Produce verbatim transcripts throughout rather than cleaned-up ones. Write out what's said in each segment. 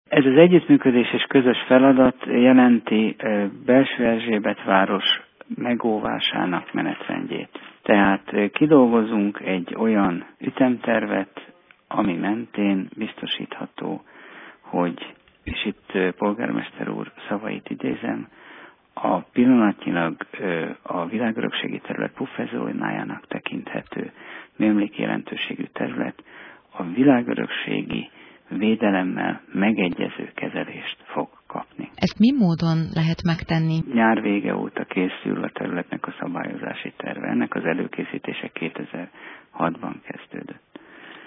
Ez az együttműködés és közös feladat jelenti Belső-Erzsébetváros megóvásának menetrendjét. Tehát kidolgozunk egy olyan ütemtervet, ami mentén biztosítható, hogy, és itt polgármester úr szavait idézem, a pillanatnyilag a világörökségi terület pufferzónájának tekinthető műemléki jelentőségű terület a világörökségi védelemmel megegyező kezelést fog kapni. Ezt mi módon lehet megtenni? Nyár vége óta készül a területnek a szabályozási terve. Ennek az előkészítése kétezer-hatban kezdődött.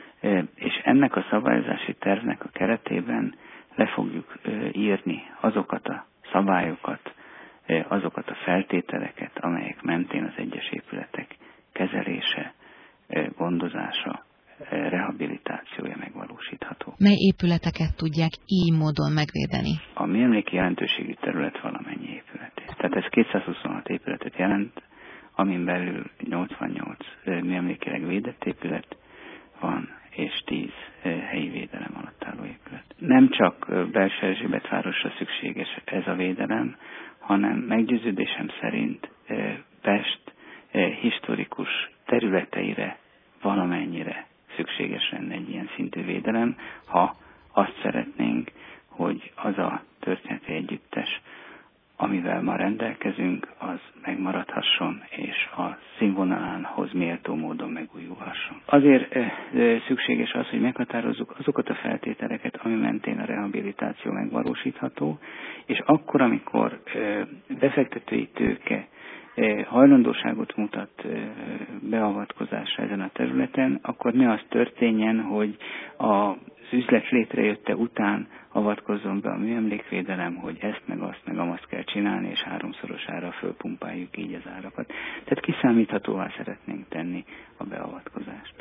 És ennek a szabályozási tervnek a keretében le fogjuk írni azokat a szabályokat, azokat a feltételeket, amelyek mentén az egyes épületek kezelése, gondozása, rehabilitációja megvalósítható. Mely épületeket tudják így módon megvédeni? A műemléki jelentőségű terület valamennyi épületét. Tehát ez kétszázhuszonhat épületet jelent, amin belül nyolcvannyolc műemlékileg védett épület van, és tíz helyi védelem alatt álló épület. Nem csak Belső-Erzsébetvárosra szükséges ez a védelem, hanem meggyőződésem szerint Pest historikus területeire valamennyire szükséges lenne egy ilyen szintű védelem, ha azt szeretnénk, hogy az a történeti együttes, amivel ma rendelkezünk, az megmaradhasson, és a színvonalához méltó módon megújulhasson. Azért e, e, szükséges az, hogy meghatározzuk azokat a feltételeket, ami mentén a rehabilitáció megvalósítható, és akkor, amikor e, befektetői tőke e, hajlandóságot mutat e, beavatkozásra ezen a területen, akkor ne az történjen, hogy a az üzlet létrejötte után avatkozzon be a műemlékvédelem, hogy ezt meg azt meg amazt kell csinálni, és háromszorosára fölpumpáljuk így az árakat. Tehát kiszámíthatóvá szeretnénk tenni a beavatkozást.